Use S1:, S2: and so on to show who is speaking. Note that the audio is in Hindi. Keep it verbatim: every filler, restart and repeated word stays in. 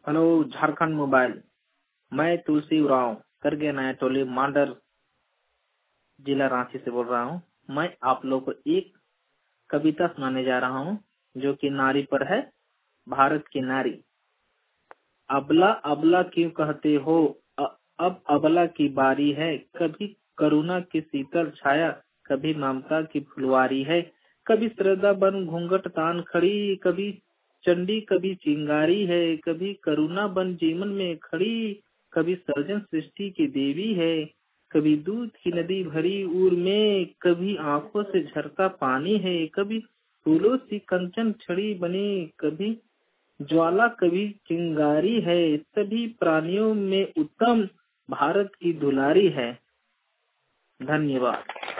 S1: Hello Jharkhand mobile. मैं तुलसी उरांव करगे नया टोली मांडर जिला रांची से बोल रहा हूँ। मैं आप लोग को एक कविता सुनाने जा रहा हूँ जो कि नारी पर है। भारत की नारी। अबला अबला क्यों कहते हो, अ- अब अबला की बारी है। कभी करुणा की शीतल छाया, कभी ममता की फुलवारी है। कभी श्रद्धा बन घूंघट तान खड़ी, कभी चंडी कभी चिंगारी है। कभी करुणा बन जीवन में खड़ी, कभी सर्जन सृष्टि की देवी है। कभी दूध की नदी भरी उर में, कभी आंखों से झरता पानी है। कभी फूलों सी कंचन छड़ी बनी, कभी ज्वाला कभी चिंगारी है। सभी प्राणियों में उत्तम भारत की दुलारी है। धन्यवाद।